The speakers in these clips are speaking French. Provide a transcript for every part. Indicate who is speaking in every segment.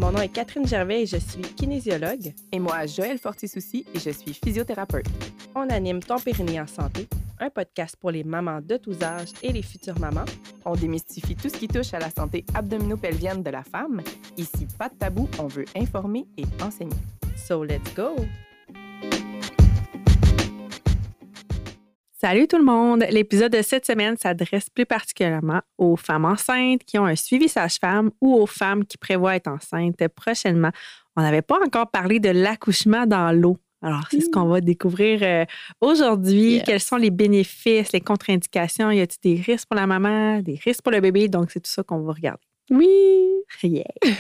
Speaker 1: Mon nom est Catherine Gervais et je suis kinésiologue.
Speaker 2: Et moi, Joëlle Fortisouci et je suis physiothérapeute.
Speaker 1: On anime Ton Périnée en santé, un podcast pour les mamans de tous âges et les futures mamans.
Speaker 2: On démystifie tout ce qui touche à la santé abdominopelvienne de la femme. Ici, pas de tabou, on veut informer et enseigner.
Speaker 1: So let's go!
Speaker 3: Salut tout le monde! L'épisode de cette semaine s'adresse plus particulièrement aux femmes enceintes qui ont un suivi sage-femme ou aux femmes qui prévoient être enceintes prochainement. On n'avait pas encore parlé de l'accouchement dans l'eau. Alors, c'est ce qu'on va découvrir aujourd'hui. Yes. Quels sont les bénéfices, les contre-indications? Y a-t-il des risques pour la maman, des risques pour le bébé? Donc, c'est tout ça qu'on va regarder.
Speaker 2: Oui!
Speaker 3: Yeah!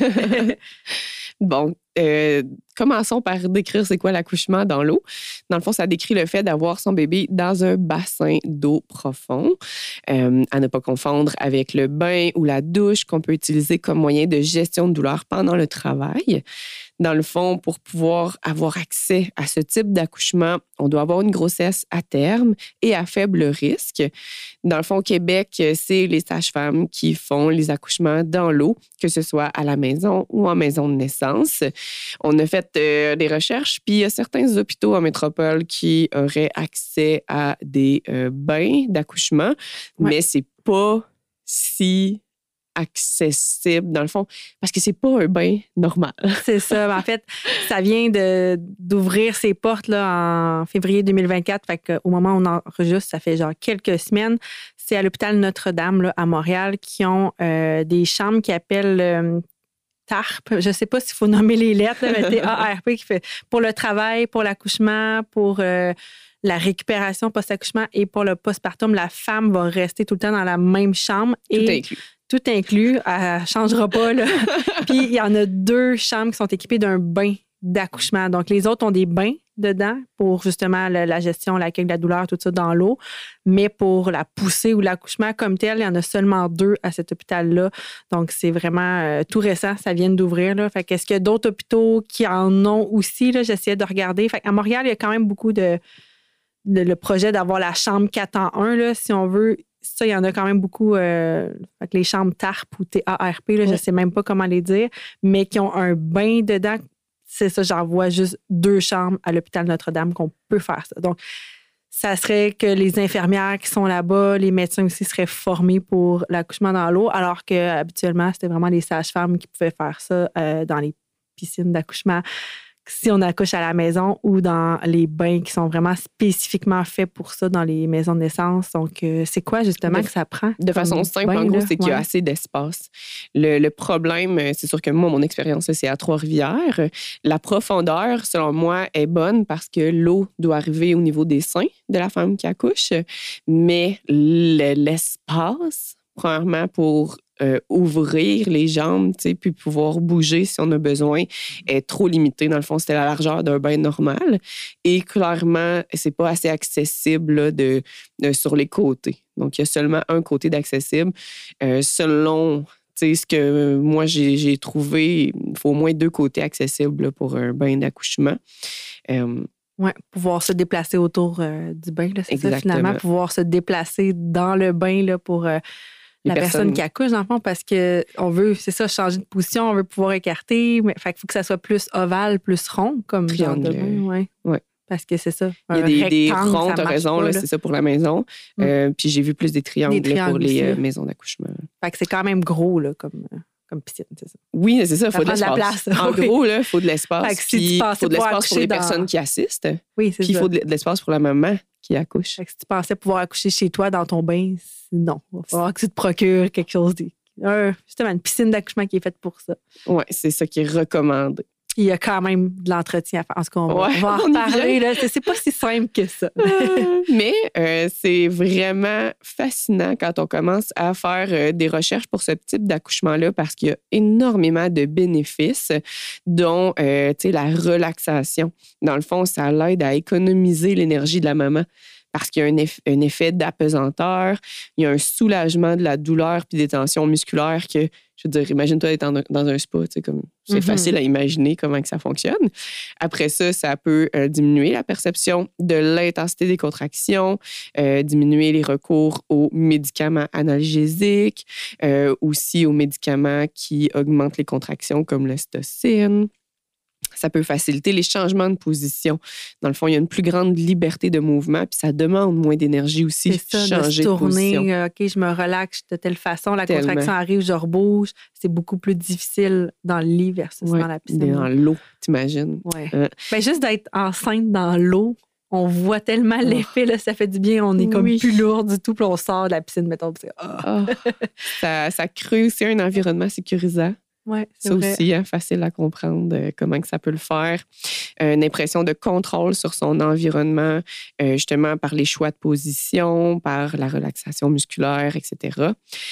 Speaker 2: Bon, commençons par décrire c'est quoi l'accouchement dans l'eau. Dans le fond, ça décrit le fait d'avoir son bébé dans un bassin d'eau profond, à ne pas confondre avec le bain ou la douche qu'on peut utiliser comme moyen de gestion de douleur pendant le travail. Dans le fond, pour pouvoir avoir accès à ce type d'accouchement, on doit avoir une grossesse à terme et à faible risque. Dans le fond, au Québec, c'est les sages-femmes qui font les accouchements dans l'eau, que ce soit à la maison ou en maison de naissance. On a fait des recherches, puis il y a certains hôpitaux en métropole qui auraient accès à des bains d'accouchement, mais c'est pas si accessible, dans le fond, parce que c'est pas un bain normal.
Speaker 3: C'est ça. En fait, ça vient d'ouvrir ses portes là, en février 2024. Fait qu'au moment où on enregistre, ça fait genre quelques semaines. C'est à l'hôpital Notre-Dame là, à Montréal qui ont des chambres qui appellent TARP. Je ne sais pas s'il faut nommer les lettres, là, mais TARP qui fait pour le travail, pour l'accouchement, pour la récupération post-accouchement et pour le postpartum. La femme va rester tout le temps dans la même chambre. Tout inclus, elle ne changera pas. Là. Puis, il y en a 2 chambres qui sont équipées d'un bain d'accouchement. Donc, les autres ont des bains dedans pour justement la gestion, l'accueil de la douleur, tout ça dans l'eau. Mais pour la poussée ou l'accouchement comme tel, il y en a seulement 2 à cet hôpital-là. Donc, c'est vraiment tout récent. Ça vient d'ouvrir. Là. Fait qu'est-ce qu'il y a d'autres hôpitaux qui en ont aussi? Là? J'essayais de regarder. Fait qu'à Montréal, il y a quand même beaucoup le projet d'avoir la chambre 4 en 1, là, si on veut. Ça, il y en a quand même beaucoup, avec les chambres TARP ou TARP, là, je ne sais même pas comment les dire, mais qui ont un bain dedans. C'est ça, j'en vois juste 2 chambres à l'hôpital Notre-Dame qu'on peut faire ça. Donc, ça serait que les infirmières qui sont là-bas, les médecins aussi seraient formés pour l'accouchement dans l'eau, alors qu'habituellement, c'était vraiment les sages-femmes qui pouvaient faire ça dans les piscines d'accouchement. Si on accouche à la maison ou dans les bains qui sont vraiment spécifiquement faits pour ça dans les maisons de naissance. Donc, c'est quoi justement que ça prend?
Speaker 2: De façon simple, bain, en gros, c'est qu'il y a assez d'espace. Le problème, c'est sûr que moi, mon expérience, c'est à Trois-Rivières. La profondeur, selon moi, est bonne parce que l'eau doit arriver au niveau des seins de la femme qui accouche. Mais l'espace, premièrement, pour ouvrir les jambes, puis pouvoir bouger si on a besoin, est trop limité. Dans le fond, c'était la largeur d'un bain normal. Et clairement, c'est pas assez accessible là, sur les côtés. Donc, il y a seulement un côté d'accessible. Selon ce que moi, j'ai trouvé, il faut au moins 2 côtés accessibles là, pour un bain d'accouchement.
Speaker 3: Oui, pouvoir se déplacer autour du bain, là, c'est ça, finalement. Pouvoir se déplacer dans le bain là, pour la personne qui accouche, dans le fond, parce qu'on veut, c'est ça, changer de position, on veut pouvoir écarter. Mais fait qu'il faut que ça soit plus ovale, plus rond, comme genre de bain. Oui. Parce que c'est ça.
Speaker 2: Il y a des ronds, tu as raison, là, c'est ça pour la maison. Puis j'ai vu plus des triangles pour les maisons d'accouchement.
Speaker 3: Fait que c'est quand même gros, là, comme piscine, c'est ça.
Speaker 2: Oui, c'est ça, il faut de l'espace.
Speaker 3: La place.
Speaker 2: En gros, il faut de l'espace.
Speaker 3: Il
Speaker 2: faut de l'espace pour les personnes qui assistent.
Speaker 3: Oui, c'est ça.
Speaker 2: Puis il faut de l'espace pour la maman qui accouche.
Speaker 3: Fait que si tu pensais pouvoir accoucher chez toi dans ton bain, non. Il va falloir que tu te procures quelque chose, justement, une piscine d'accouchement qui est faite pour ça.
Speaker 2: Oui, c'est ça qui est recommandé.
Speaker 3: Il y a quand même de l'entretien à faire. En tout cas, on va en reparler. Là. C'est pas si simple que ça.
Speaker 2: Mais c'est vraiment fascinant quand on commence à faire des recherches pour ce type d'accouchement-là parce qu'il y a énormément de bénéfices, dont la relaxation. Dans le fond, ça l'aide à économiser l'énergie de la maman parce qu'il y a un effet d'apesanteur, il y a un soulagement de la douleur puis des tensions musculaires que je veux dire, imagine-toi être dans un spa, tu sais, comme c'est facile à imaginer comment que ça fonctionne. Après ça, ça peut diminuer la perception de l'intensité des contractions, diminuer les recours aux médicaments analgésiques, aussi aux médicaments qui augmentent les contractions comme l'ocytocine. Ça peut faciliter les changements de position. Dans le fond, il y a une plus grande liberté de mouvement, puis ça demande moins d'énergie aussi
Speaker 3: c'est ça,
Speaker 2: changer
Speaker 3: de se tourner,
Speaker 2: de position.
Speaker 3: OK, je me relaxe de telle façon, la
Speaker 2: Tellement.
Speaker 3: contraction arrive, je rebouge. C'est beaucoup plus difficile dans le lit versus dans la piscine.
Speaker 2: Dans l'eau, t'imagines?
Speaker 3: Ouais. Ben, juste d'être enceinte dans l'eau, on voit tellement l'effet, là, ça fait du bien, on est comme plus lourd du tout, puis on sort de la piscine, mettons, puis
Speaker 2: ça crée aussi un environnement sécurisant.
Speaker 3: Ouais, c'est
Speaker 2: ça
Speaker 3: vrai.
Speaker 2: aussi, facile à comprendre comment que ça peut le faire. Une impression de contrôle sur son environnement, justement par les choix de position, par la relaxation musculaire, etc.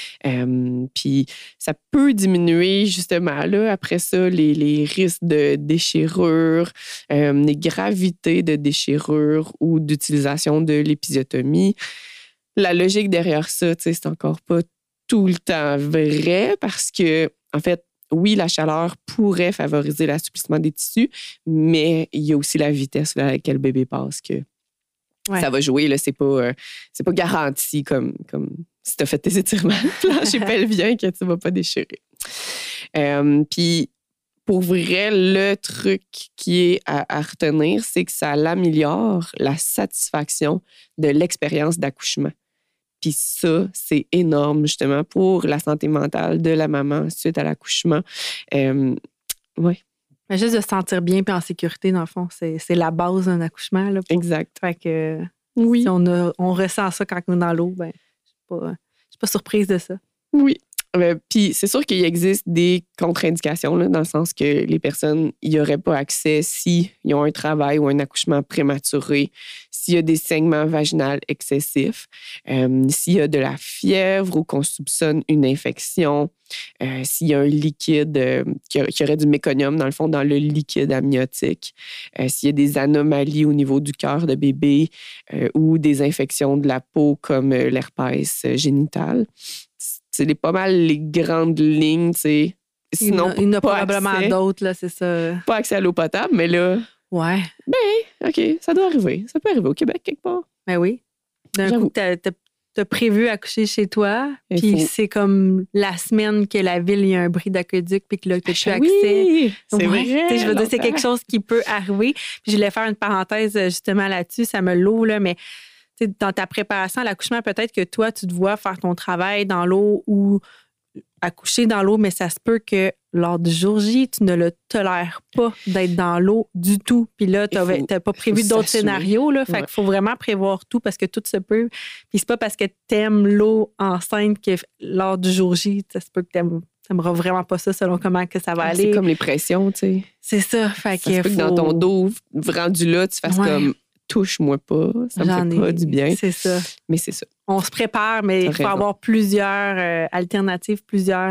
Speaker 2: Puis ça peut diminuer justement, là, après ça, les risques de déchirure, les gravités de déchirure ou d'utilisation de l'épisiotomie. La logique derrière ça, c'est encore pas tout le temps vrai parce que, en fait, oui, la chaleur pourrait favoriser l'assouplissement des tissus, mais il y a aussi la vitesse à laquelle le bébé passe que ça va jouer. Là, c'est pas garanti comme si tu as fait tes étirements plancher pelvien que tu ne vas pas déchirer. Puis, pour vrai, le truc qui est à retenir, c'est que ça améliore la satisfaction de l'expérience d'accouchement. Puis ça, c'est énorme, justement, pour la santé mentale de la maman suite à l'accouchement. Oui.
Speaker 3: Mais juste de se sentir bien et en sécurité, dans le fond, c'est la base d'un accouchement. Là,
Speaker 2: exact.
Speaker 3: Fait que
Speaker 2: oui.
Speaker 3: Si on ressent ça quand on est dans l'eau, ben, je ne suis pas surprise de ça.
Speaker 2: Oui. Puis c'est sûr qu'il existe des contre-indications, là, dans le sens que les personnes n'y auraient pas accès s'ils ont un travail ou un accouchement prématuré, s'il y a des saignements vaginaux excessifs, s'il y a de la fièvre ou qu'on soupçonne une infection, s'il y a un liquide, qu'il y aurait du méconium, dans le fond, dans le liquide amniotique, s'il y a des anomalies au niveau du cœur de bébé ou des infections de la peau comme l'herpès génital. C'est pas mal les grandes lignes, tu sais. Sinon,
Speaker 3: il y en a probablement d'autres, là, c'est ça.
Speaker 2: Pas accès à l'eau potable, mais là...
Speaker 3: Ouais.
Speaker 2: Ben, OK, ça doit arriver. Ça peut arriver au Québec, quelque part.
Speaker 3: Ben oui. D'un coup, t'as prévu accoucher chez toi, puis c'est comme la semaine que la ville, il y a un bris d'aqueduc, puis que là, t'as plus accès.
Speaker 2: Oui, c'est vrai.
Speaker 3: Je veux dire, c'est quelque chose qui peut arriver. Puis je voulais faire une parenthèse justement là-dessus, ça me l'eau, là, mais... dans ta préparation à l'accouchement, peut-être que toi, tu te vois faire ton travail dans l'eau ou accoucher dans l'eau, mais ça se peut que lors du jour J, tu ne le tolères pas d'être dans l'eau du tout. Puis là, tu n'as pas prévu d'autres scénarios. Là, fait qu'il faut vraiment prévoir tout parce que tout se peut. Puis c'est pas parce que tu aimes l'eau enceinte que lors du jour J, ça se peut que tu n'aimeras vraiment pas ça selon comment que ça va aller.
Speaker 2: C'est comme les pressions, tu sais.
Speaker 3: C'est ça. Fait
Speaker 2: ça se peut que dans ton dos, rendu là, tu fasses comme... touche-moi pas, ça me fait pas du bien.
Speaker 3: C'est ça.
Speaker 2: Mais c'est ça.
Speaker 3: On se prépare, mais il faut avoir plusieurs alternatives,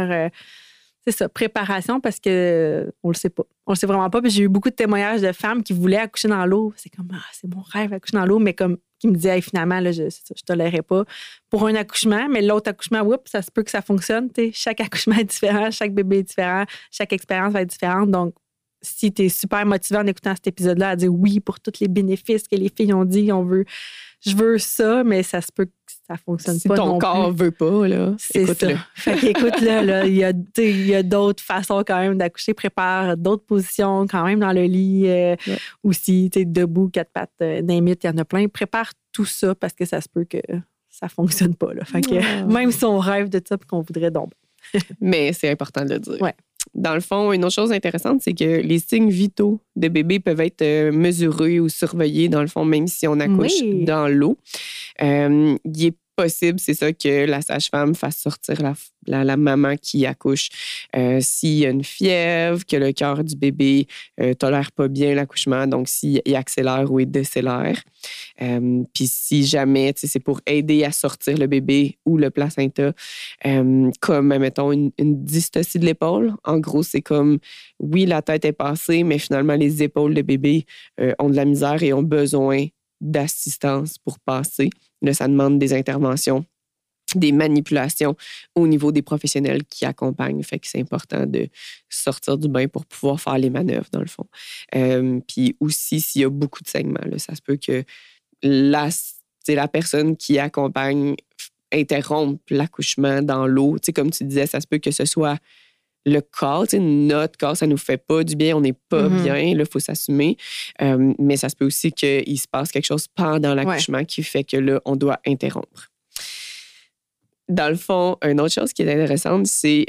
Speaker 3: c'est ça, préparation parce que on le sait pas. On le sait vraiment pas. Puis j'ai eu beaucoup de témoignages de femmes qui voulaient accoucher dans l'eau. C'est comme, c'est mon rêve, accoucher dans l'eau, mais comme qui me disaient, finalement, là, je tolérais pas pour un accouchement, mais l'autre accouchement, ça se peut que ça fonctionne. Chaque accouchement est différent, chaque bébé est différent, chaque expérience va être différente. Donc, si tu es super motivé en écoutant cet épisode-là à dire oui pour tous les bénéfices que les filles ont dit, je veux ça, mais ça se peut que ça fonctionne pas non plus. Si ton corps
Speaker 2: veut pas, là, écoute-le.
Speaker 3: Fait qu'écoute-le, là, il y a d'autres façons quand même d'accoucher. Prépare d'autres positions quand même dans le lit aussi, debout, quatre pattes, il y en a plein. Prépare tout ça parce que ça se peut que ça fonctionne pas. Là. Fait que même si on rêve de ça et qu'on voudrait donc.
Speaker 2: Mais c'est important de le dire.
Speaker 3: Ouais.
Speaker 2: Dans le fond, une autre chose intéressante, c'est que les signes vitaux de bébé peuvent être mesurés ou surveillés, dans le fond, même si on accouche dans l'eau. Il est possible, c'est ça, que la sage-femme fasse sortir la maman qui accouche. S'il y a une fièvre, que le cœur du bébé tolère pas bien l'accouchement, donc s'il accélère ou il décélère. Puis si jamais, c'est pour aider à sortir le bébé ou le placenta, comme, mettons, une dystocie de l'épaule. En gros, c'est comme, oui, la tête est passée, mais finalement, les épaules de bébé ont de la misère et ont besoin d'assistance pour passer. Là, ça demande des interventions des manipulations au niveau des professionnels qui accompagnent. Fait que c'est important de sortir du bain pour pouvoir faire les manœuvres, dans le fond. Puis aussi, s'il y a beaucoup de saignements, là, ça se peut que la personne qui accompagne interrompe l'accouchement dans l'eau. Tu sais, comme tu disais, ça se peut que ce soit le corps, notre corps, ça nous fait pas du bien, on n'est pas bien, là, il faut s'assumer. Mais ça se peut aussi qu'il se passe quelque chose pendant l'accouchement qui fait que là, on doit interrompre. Dans le fond, une autre chose qui est intéressante, c'est,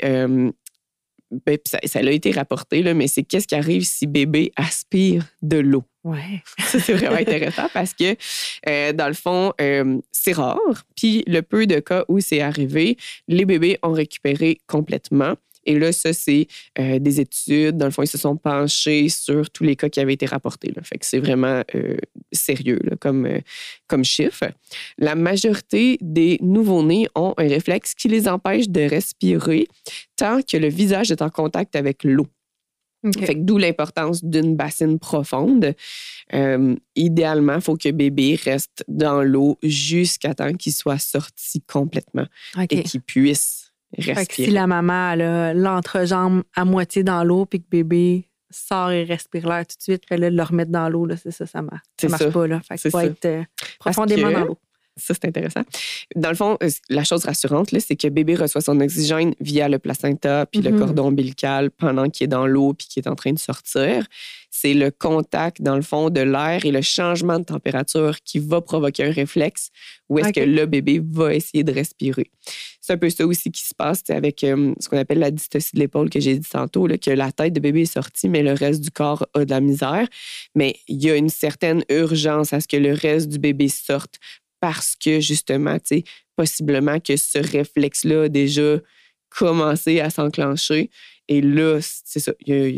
Speaker 2: ça a été rapporté, là, mais c'est qu'est-ce qui arrive si bébé aspire de l'eau.
Speaker 3: Ouais.
Speaker 2: Ça, c'est vraiment intéressant parce que, dans le fond, c'est rare. Puis le peu de cas où c'est arrivé, les bébés ont récupéré complètement. Et là, ça, c'est des études. Dans le fond, ils se sont penchés sur tous les cas qui avaient été rapportés. Là. Fait que c'est vraiment sérieux là, comme chiffre. La majorité des nouveau-nés ont un réflexe qui les empêche de respirer tant que le visage est en contact avec l'eau.
Speaker 3: Okay.
Speaker 2: Fait que d'où l'importance d'une bassine profonde. Idéalement, il faut que bébé reste dans l'eau jusqu'à temps qu'il soit sorti complètement et qu'il puisse respirer.
Speaker 3: Fait que si la maman a l'entrejambe à moitié dans l'eau puis que bébé sort et respire l'air tout de suite, fait là, le remettre dans l'eau, là, c'est ça, ça marche pas. Là. Fait qu'il faut être profondément dans l'eau.
Speaker 2: Ça, c'est intéressant. Dans le fond, la chose rassurante, là, c'est que bébé reçoit son oxygène via le placenta puis le cordon ombilical pendant qu'il est dans l'eau puis qu'il est en train de sortir. C'est le contact, dans le fond, de l'air et le changement de température qui va provoquer un réflexe où est-ce que le bébé va essayer de respirer. C'est un peu ça aussi qui se passe avec ce qu'on appelle la dystocie de l'épaule que j'ai dit tantôt, là, que la tête de bébé est sortie, mais le reste du corps a de la misère. Mais il y a une certaine urgence à ce que le reste du bébé sorte parce que, justement, tu sais, possiblement que ce réflexe-là a déjà commencé à s'enclencher. Et là, c'est ça,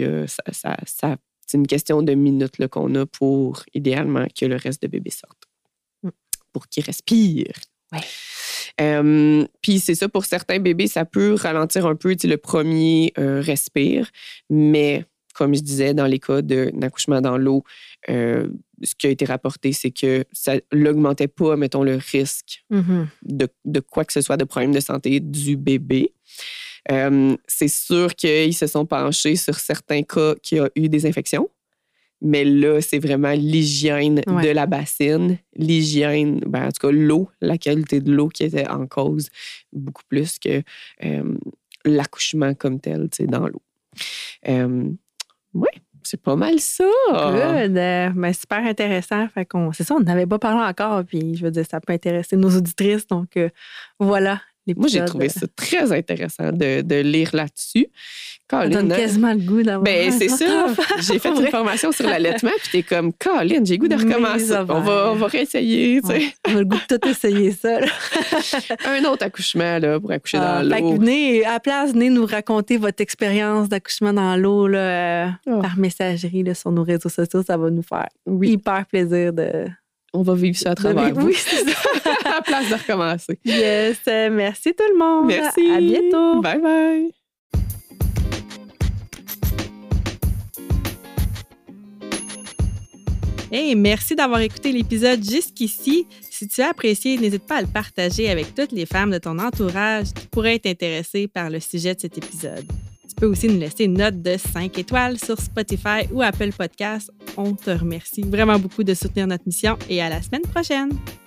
Speaker 2: c'est une question de minutes là, qu'on a pour, idéalement, que le reste de bébé sorte. Pour qu'il respire.
Speaker 3: Ouais.
Speaker 2: Puis c'est ça, pour certains bébés, ça peut ralentir un peu, tu sais, le premier respire, mais comme je disais, dans les cas d'un accouchement dans l'eau, ce qui a été rapporté, c'est que ça n'augmentait pas, mettons, le risque de quoi que ce soit de problème de santé du bébé. C'est sûr qu'ils se sont penchés sur certains cas qui ont eu des infections, mais là, c'est vraiment l'hygiène de la bassine, l'hygiène, en tout cas l'eau, la qualité de l'eau qui était en cause, beaucoup plus que l'accouchement comme tel, tu sais, dans l'eau. Oui, c'est pas mal ça.
Speaker 3: Good. Mais super intéressant. Fait c'est ça, on n'avait pas parlé encore. Puis, je veux dire, ça peut intéresser nos auditrices. Donc, voilà.
Speaker 2: Moi, j'ai trouvé ça très intéressant de lire là-dessus.
Speaker 3: Ça donne quasiment le goût d'avoir.
Speaker 2: C'est ça. J'ai fait une formation sur l'allaitement, puis t'es comme, Colin, j'ai le goût de recommencer. On va réessayer. Tu sais.
Speaker 3: On a le goût de tout essayer ça. Là.
Speaker 2: Un autre accouchement là, pour accoucher dans l'eau.
Speaker 3: Fait que venez, à la place, venez nous raconter votre expérience d'accouchement dans l'eau là, par messagerie là, sur nos réseaux sociaux. Ça va nous faire hyper plaisir de...
Speaker 2: On va vivre ça à travers vous.
Speaker 3: Oui, c'est ça.
Speaker 2: À la place de recommencer.
Speaker 3: Yes. Merci tout le monde.
Speaker 2: Merci.
Speaker 3: À bientôt.
Speaker 2: Bye bye.
Speaker 1: Hey, merci d'avoir écouté l'épisode jusqu'ici. Si tu as apprécié, n'hésite pas à le partager avec toutes les femmes de ton entourage qui pourraient être intéressées par le sujet de cet épisode. Tu peux aussi nous laisser une note de 5 étoiles sur Spotify ou Apple Podcasts. On te remercie vraiment beaucoup de soutenir notre mission et à la semaine prochaine!